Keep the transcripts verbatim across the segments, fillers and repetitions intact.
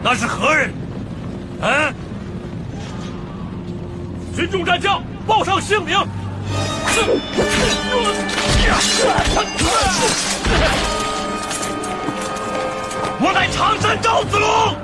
那是何人？嗯？群众战将，报上姓名。我乃常山赵子龙。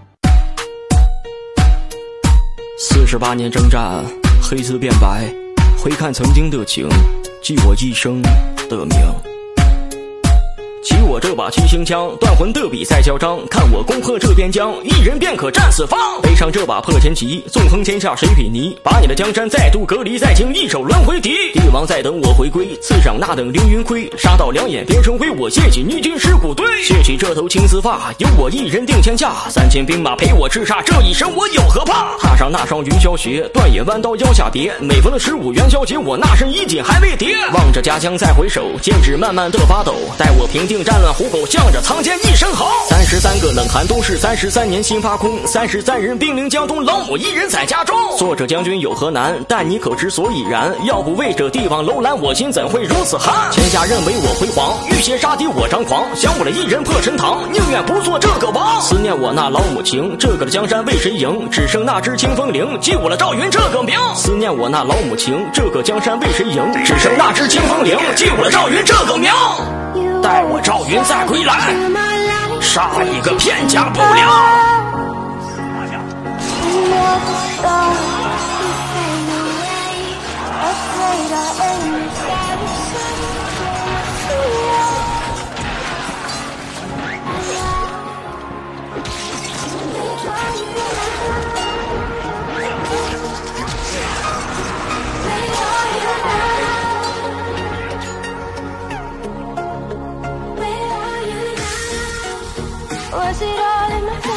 四十八年征战，黑字变白，回看曾经的情，记我一生的名。起我这把七星枪，断魂的笔在嚣张。看我攻破这边疆，一人便可战四方。背上这把破前旗，纵横天下谁比拟？把你的江山再度隔离，再经一手轮回敌。帝王在等我回归，刺上那等凌云盔。杀到两眼变成灰，我卸起逆军尸骨堆。卸起这头青丝发，由我一人定天下。三千兵马陪我叱咤，这一生我有何怕？踏上那双云霄鞋，断野弯刀腰下别。每逢的十五元宵节，我那身衣锦还未叠。望着家乡再回首，剑指慢慢的发抖。待我平定战乱虎口，向着苍天一声吼。三十三个冷寒冬是三十三年心发空，三十三人兵临江东，老母一人在家中。作者将军有何难？但你可知所以然？要不为这帝王楼兰，我心怎会如此寒？天下认为我辉煌，浴血杀敌我张狂。想我了一人破陈塘，宁愿不做这个王。思念我那老母情，这个的江山为谁赢？只剩那只清风铃，记我了赵云这个名。思念我那老母情，这个江山为谁赢？只剩那只清风铃，记我了赵云这个名。待我赵云再归来，杀一个片甲不留。 Was it all in my